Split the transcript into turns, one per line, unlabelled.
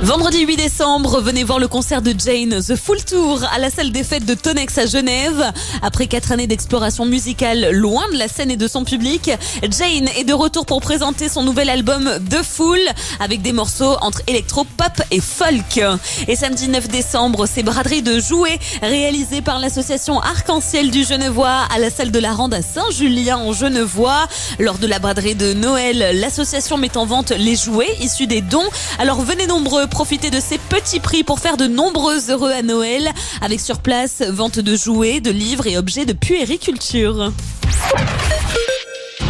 Vendredi 8 décembre, venez voir le concert de Jane, The Full Tour, à la salle des fêtes de Tonex à Genève. Après 4 années d'exploration musicale loin de la scène et de son public, Jane est de retour pour présenter son nouvel album The Full, avec des morceaux entre électro, pop et folk. Et samedi 9 décembre, c'est braderie de jouets réalisée par l'association Arc-en-Ciel du Genevois à la salle de la Rande à Saint-Julien en Genevois. Lors de la braderie de Noël, l'association met en vente les jouets issus des dons. Alors venez nombreux profiter de ces petits prix pour faire de nombreux heureux à Noël, avec sur place vente de jouets, de livres et objets de puériculture.